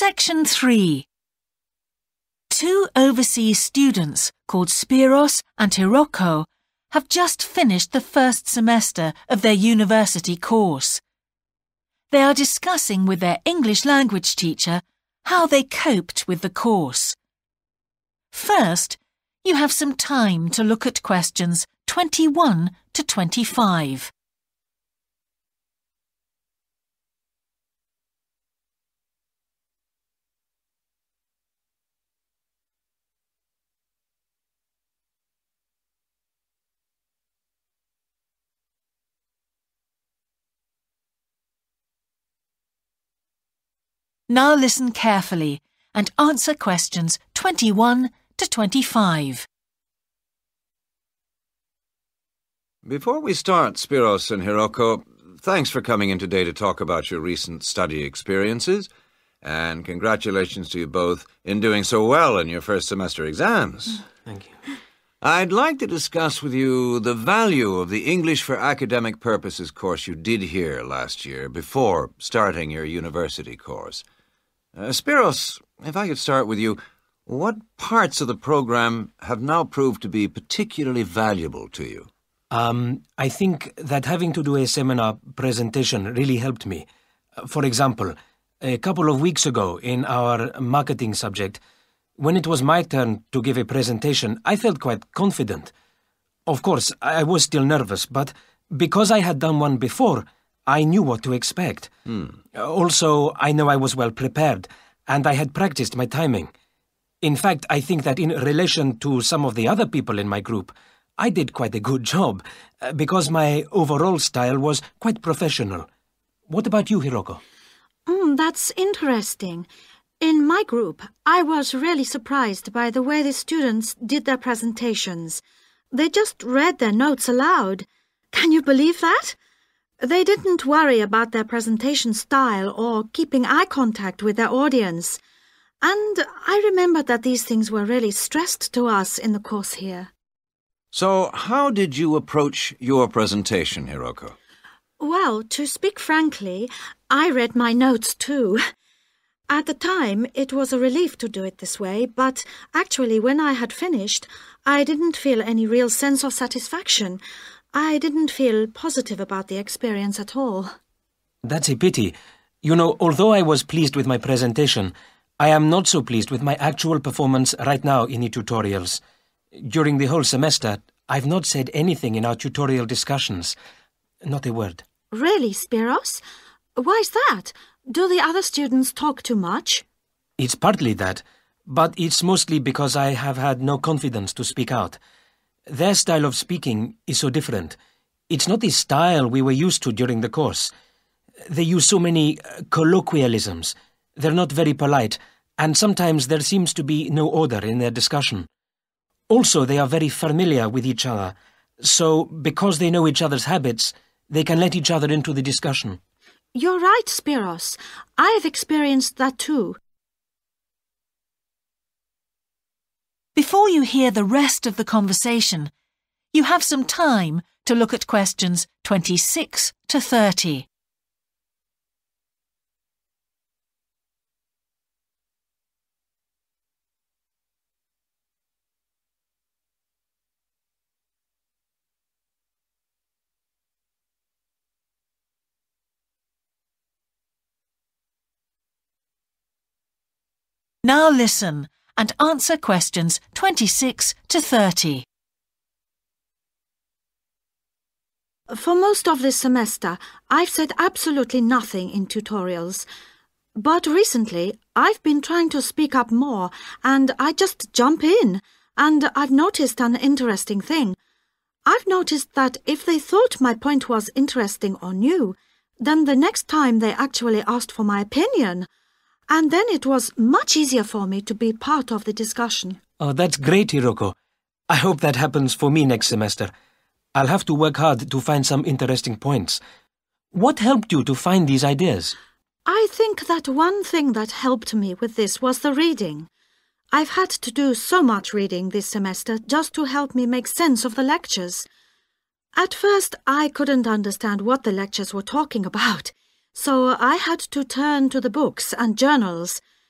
Section 3. Two overseas students called Spiros and Hiroko have just finished the first semester of their university course. They are discussing with their English language teacher how they coped with the course. First, you have some time to look at questions 21 to 25. Now listen carefully and answer questions 21 to 25. Before we start, Spiros and Hiroko, thanks for coming in today to talk about your recent study experiences, and congratulations to you both in doing so well in your first semester exams. Thank you. I'd like to discuss with you the value of the English for Academic Purposes course you did here last year before starting your university course. Spiros, if I could start with you, what parts of the program have now proved to be particularly valuable to you? I think that having to do a seminar presentation really helped me. For example, a couple of weeks ago in our marketing subject, when it was my turn to give a presentation, I felt quite confident. Of course, I was still nervous, but because I had done one before, I knew what to expect. Also, I know I was well prepared, and I had practiced my timing. In fact, I think that in relation to some of the other people in my group, I did quite a good job, because my overall style was quite professional. What about you, Hiroko? That's interesting. In my group, I was really surprised by the way the students did their presentations. They just read their notes aloud. Can you believe that? They didn't worry about their presentation style or keeping eye contact with their audience. And I remember that these things were really stressed to us in the course here. So, how did you approach your presentation, Hiroko? Well, to speak frankly, I read my notes too. At the time, it was a relief to do it this way, but actually when I had finished, I didn't feel any real sense of satisfaction. I didn't feel positive about the experience at all. That's a pity. You know, although I was pleased with my presentation, I am not so pleased with my actual performance right now in the tutorials. During the whole semester, I've not said anything in our tutorial discussions. Not a word. Really, Spiros? Why's that? Do the other students talk too much? It's partly that, but it's mostly because I have had no confidence to speak out. Their style of speaking is so different. It's not the style we were used to during the course. They use so many colloquialisms. They're not very polite, and sometimes there seems to be no order in their discussion. Also, they are very familiar with each other, so because they know each other's habits, they can let each other into the discussion. You're right, Spiros. I've experienced that too. Before you hear the rest of the conversation, you have some time to look at questions 26 to 30. Now listen and answer questions 26 to 30. For most of this semester, I've said absolutely nothing in tutorials. But recently, I've been trying to speak up more, and I just jump in, and I've noticed an interesting thing. I've noticed that if they thought my point was interesting or new, then the next time they actually asked for my opinion. And then it was much easier for me to be part of the discussion. Oh, that's great, Hiroko. I hope that happens for me next semester. I'll have to work hard to find some interesting points. What helped you to find these ideas? I think that one thing that helped me with this was the reading. I've had to do so much reading this semester just to help me make sense of the lectures. At first, I couldn't understand what the lectures were talking about. So I had to turn to the books and journals.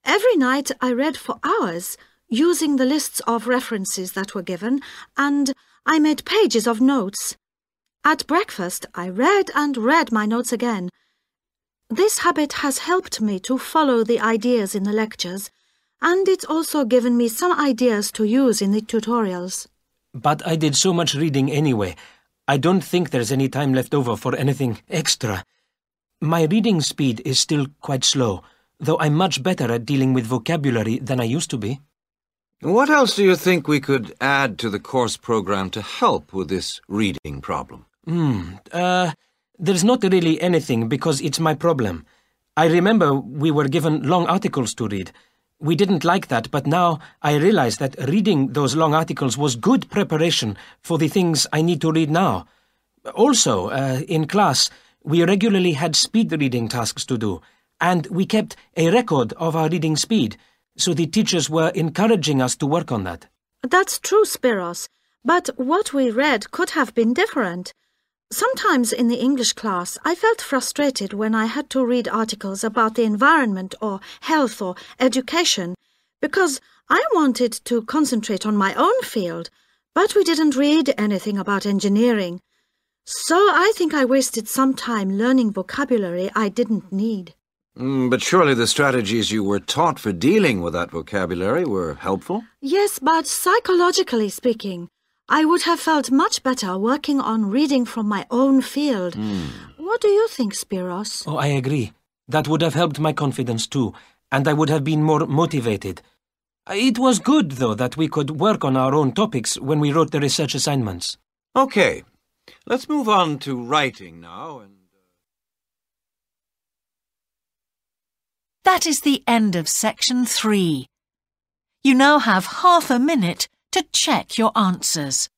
Every night I read for hours, using the lists of references that were given, and I made pages of notes. At breakfast, I read and read my notes again. This habit has helped me to follow the ideas in the lectures, and it's also given me some ideas to use in the tutorials. But I did so much reading anyway. I don't think there's any time left over for anything extra. My reading speed is still quite slow, though I'm much better at dealing with vocabulary than I used to be. What else do you think we could add to the course program to help with this reading problem? There's not really anything because it's my problem. I remember we were given long articles to read. We didn't like that, but now I realize that reading those long articles was good preparation for the things I need to read now. Also, in class, we regularly had speed reading tasks to do, and we kept a record of our reading speed, so the teachers were encouraging us to work on that. That's true, Spiros, but what we read could have been different. Sometimes in the English class, I felt frustrated when I had to read articles about the environment or health or education, because I wanted to concentrate on my own field, but we didn't read anything about engineering. So I think I wasted some time learning vocabulary I didn't need. But surely the strategies you were taught for dealing with that vocabulary were helpful? Yes, but psychologically speaking, I would have felt much better working on reading from my own field. What do you think, Spiros? Oh, I agree. That would have helped my confidence too, and I would have been more motivated. It was good, though, that we could work on our own topics when we wrote the research assignments. Okay, let's move on to writing now. That is the end of section 3. You now have half a minute to check your answers.